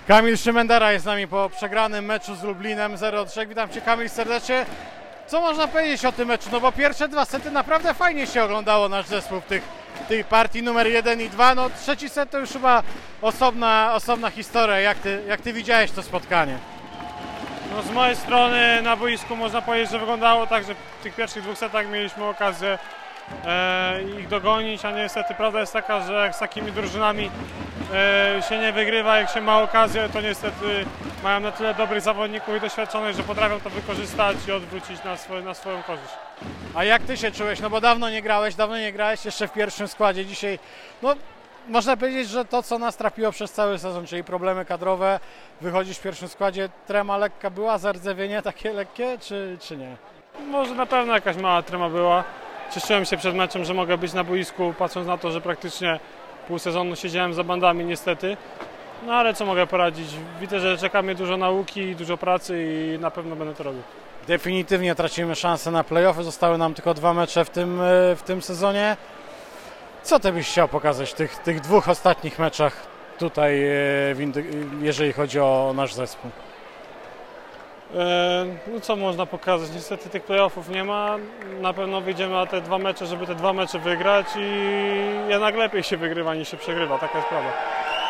Kamil Szymendera jest z nami po przegranym meczu z Lublinem 0-3. Witam Cię, Kamil, serdecznie. Co można powiedzieć o tym meczu? No bo pierwsze dwa sety naprawdę fajnie się oglądało nasz zespół w tych partii numer 1 i 2. No trzeci set to już chyba osobna historia. Jak ty widziałeś to spotkanie? No z mojej strony na boisku można powiedzieć, że wyglądało tak, że w tych pierwszych dwóch setach mieliśmy okazję ich dogonić, a niestety prawda jest taka, że jak z takimi drużynami się nie wygrywa, jak się ma okazję, to niestety mają na tyle dobrych zawodników i doświadczonych, że potrafią to wykorzystać i odwrócić na swoją korzyść. A jak ty się czułeś? No bo dawno nie grałeś jeszcze w pierwszym składzie. Dzisiaj, no można powiedzieć, że to, co nas trapiło przez cały sezon, czyli problemy kadrowe, wychodzisz w pierwszym składzie, trema lekka była, zardzewienie takie lekkie, czy nie? Może na pewno jakaś mała trema była. Cieszyłem się przed meczem, że mogę być na boisku, patrząc na to, że praktycznie pół sezonu siedziałem za bandami niestety. No ale co mogę poradzić? Widzę, że czeka mnie dużo nauki, dużo pracy i na pewno będę to robił. Definitywnie tracimy szansę na play-offy, zostały nam tylko 2 mecze w tym sezonie. Co ty byś chciał pokazać w tych dwóch ostatnich meczach tutaj, jeżeli chodzi o nasz zespół? No co można pokazać? Niestety tych playoffów nie ma. Na pewno wyjdziemy na te 2 mecze, żeby te 2 mecze wygrać i jednak lepiej się wygrywa niż się przegrywa. Taka jest prawda.